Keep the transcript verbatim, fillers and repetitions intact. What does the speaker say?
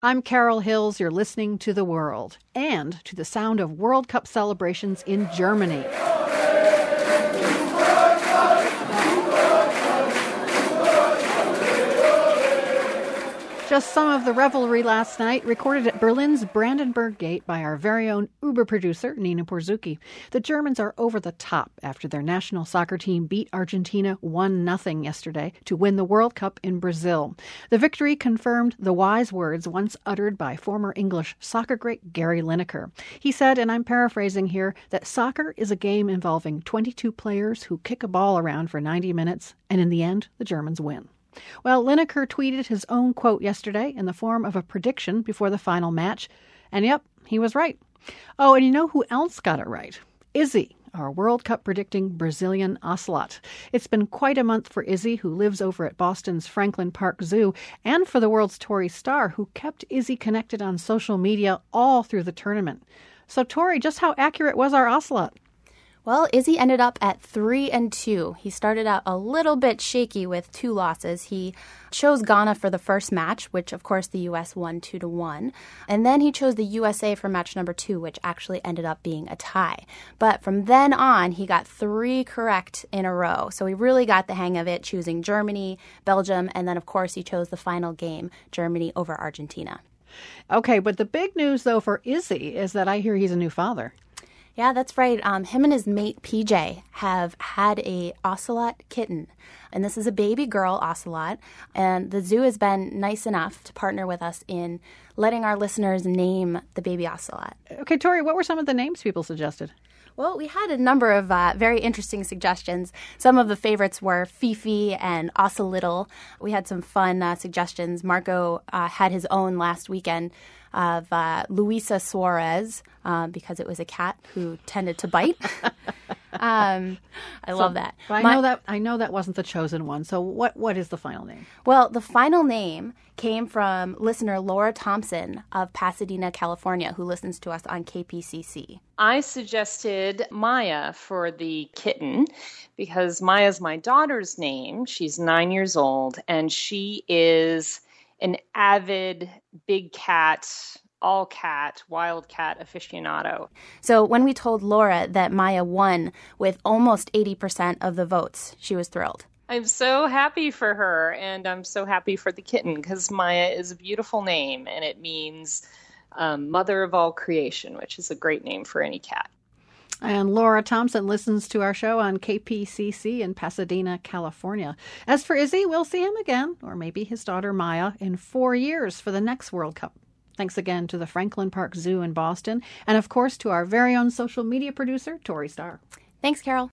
I'm Carol Hills. You're listening to The World and to the sound of World Cup celebrations in Germany. Just some of the revelry last night, recorded at Berlin's Brandenburg Gate by our very own Uber producer, Nina Porzuki. The Germans are over the top after their national soccer team beat Argentina one nothing yesterday to win the World Cup in Brazil. The victory confirmed the wise words once uttered by former English soccer great Gary Lineker. He said, and I'm paraphrasing here, that soccer is a game involving twenty-two players who kick a ball around for ninety minutes, and in the end, the Germans win. Well, Lineker tweeted his own quote yesterday in the form of a prediction before the final match. And yep, he was right. Oh, and you know who else got it right? Izzy, our World Cup predicting Brazilian ocelot. It's been quite a month for Izzy, who lives over at Boston's Franklin Park Zoo, and for the world's Tori Starr, who kept Izzy connected on social media all through the tournament. So, Tori, just how accurate was our ocelot? Well, Izzy ended up at three and two. He started out a little bit shaky with two losses. He chose Ghana for the first match, which of course the U S won two to one, and then he chose the U S A for match number two, which actually ended up being a tie. But from then on, he got three correct in a row, so he really got the hang of it, choosing Germany, Belgium, and then of course he chose the final game, Germany over Argentina. Okay, but the big news though for Izzy is that I hear he's a new father. Yeah, that's right. Um, him and his mate, P J, have had a ocelot kitten. And this is a baby girl ocelot. And the zoo has been nice enough to partner with us in letting our listeners name the baby ocelot. Okay, Tori, what were some of the names people suggested? Well, we had a number of uh, very interesting suggestions. Some of the favorites were Fifi and Ocelittle. We had some fun uh, suggestions. Marco uh, had his own last weekend of uh, Luisa Suarez, uh, because it was a cat who tended to bite. um, I so, love that. But I My, know that I know that wasn't the chosen one. So what what is the final name? Well, the final name came from listener Laura Thompson of Pasadena, California, who listens to us on K P C C. I suggested Maya for the kitten because Maya's my daughter's name. She's nine years old, and she is an avid big cat, all cat, wild cat aficionado. So when we told Laura that Maya won with almost eighty percent of the votes, she was thrilled. I'm so happy for her, and I'm so happy for the kitten because Maya is a beautiful name, and it means um, mother of all creation, which is a great name for any cat. And Laura Thompson listens to our show on K P C C in Pasadena, California. As for Izzy, we'll see him again, or maybe his daughter Maya, in four years for the next World Cup. Thanks again to the Franklin Park Zoo in Boston, and of course to our very own social media producer, Tori Starr. Thanks, Carol.